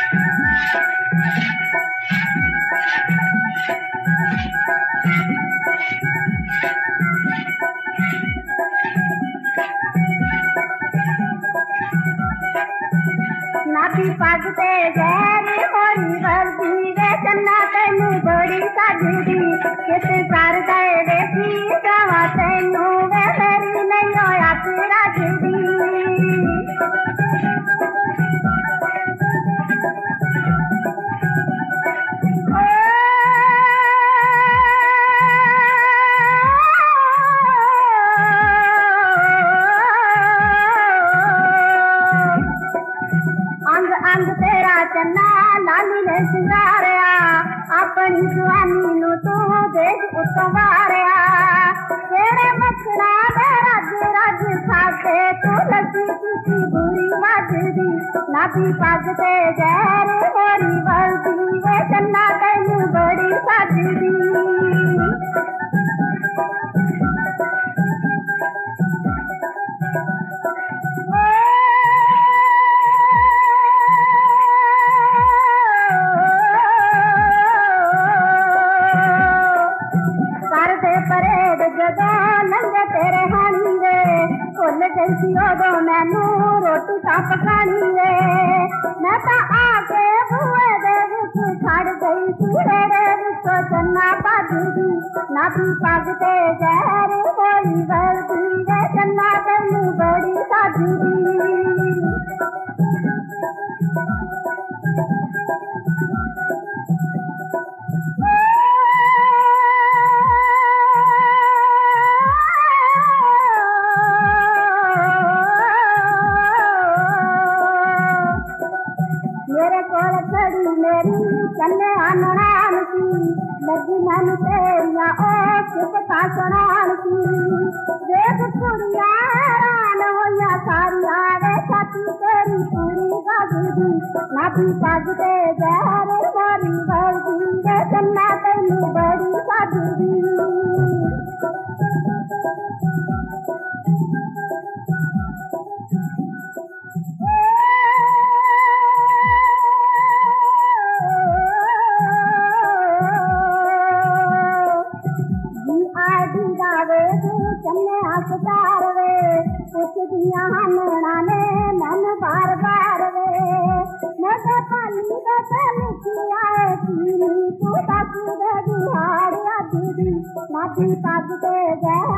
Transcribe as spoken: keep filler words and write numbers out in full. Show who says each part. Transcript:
Speaker 1: नाभी पगते गैर होरी वर्दी वे चन्ना तेनू बड़ी साजदी कित कर दे देखी जावा तेनू वे मेरी नहीं होया तेरा जदी अंग तेरा चन्ना लाली ने सिंगारिया अपनी स्वामी नु तू देख उतवारिया तेरे मखना दे रज रज खाते तू लसी की बुरी मजदी नाभी पगते जहर होरी वर्दी वे चन्ना तेनू बड़ी साजदी परेड जदों लंघे तेरे हानी वे भुल गई सी उदों मैनू रोटी तां पकानी वे मैं तां आके बूहे दे विच खड़ गई सी तेरे विचों चन्ना भजदी नाभी पगते जहर होई वर्दी वे चन्ना तेनू बड़ी साजदी मेरे कोल खड़ी मेरी कन्ने आननान सी लगी मैनू तेरिया ओ सिफता सुनान सी देख कुड़िया हैरान होइया सारिया वे छाती तेरी पूरी गजदी नाभी पगते जहर होरी वर्दी वे चन्ना तेनू बड़ी साजदी चन्ने हसदार वे पुछदियां हनना ने मन बार बार वे मैं तो पानी दे ते लिखी आए पीनी तू तक दे दिहाड़ अधी नाभी पगते जहर